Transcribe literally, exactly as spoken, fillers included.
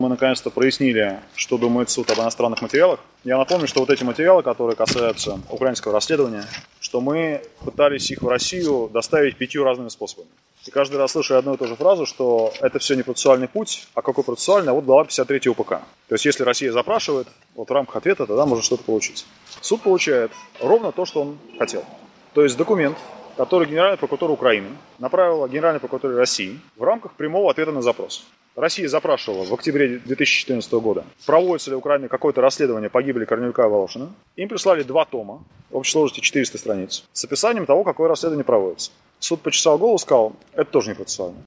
Мы наконец-то прояснили, что думает суд об иностранных материалах. Я напомню, что вот эти материалы, которые касаются украинского расследования, что мы пытались их в Россию доставить пятью разными способами. И каждый раз слышу одну и ту же фразу, что это все не процессуальный путь, а какой процессуальный, а вот глава пятьдесят три УПК. То есть если Россия запрашивает, вот в рамках ответа, тогда можно что-то получить. Суд получает ровно то, что он хотел. То есть документ, который Генеральная прокуратура Украины направила Генеральной прокуратуре России в рамках прямого ответа на запрос. Россия запрашивала в октябре две тысячи четырнадцатого года, проводится ли в Украине какое-то расследование погибели Корнелюка и Волошина. Им прислали два тома, в общей сложности четыреста страниц, с описанием того, какое расследование проводится. Суд почесал голову и сказал, это тоже не процессуально.